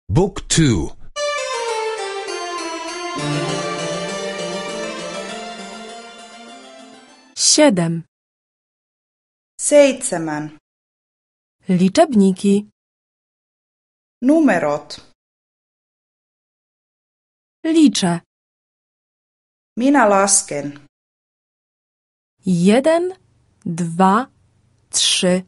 Book 2. 7. 7. Liczebniki. Numerot. Liczę. Minä lasken. 1, 2, 3.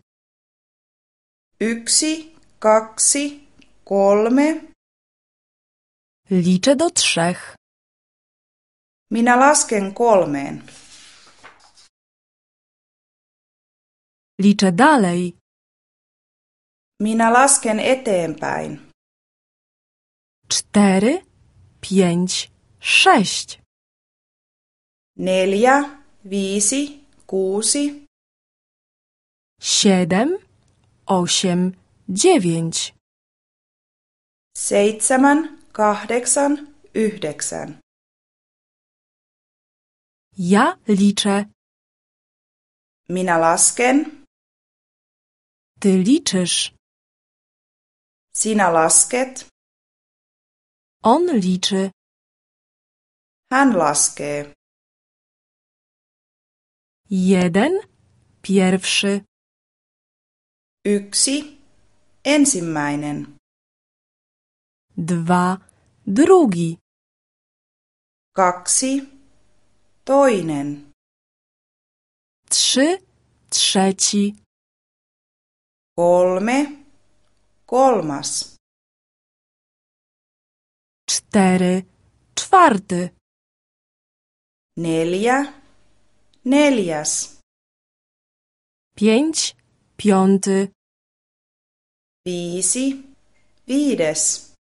1, 2, 3. Liczę do 3. Minä lasken 3. Liczę dalej. Minä lasken eteenpäin. 4, 5, 6. 4, 5, 6. 7, 8, 9. 7, 8, 9. Ja liczę. Minä lasken. Ty liczysz. Sinä lasket. On liczy. Hän laskee. 1, pierwszy. 1, ensimmäinen. 2, drugi. 2, toinen. 3, trzeci. 3, kolmas. 4, czwarty. 4, neljäs. 5, piąty. 5, viides.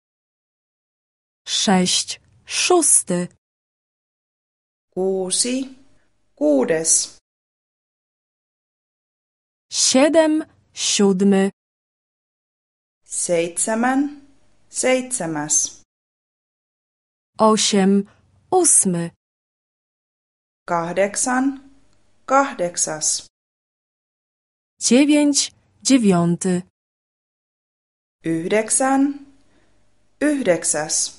6, szósty. 6, kuudes. 7, siódmy. 7, seitsemäs. 8, ósmy. 8, kahdeksas. 9, dziewiąty. 9, yhdeksäs.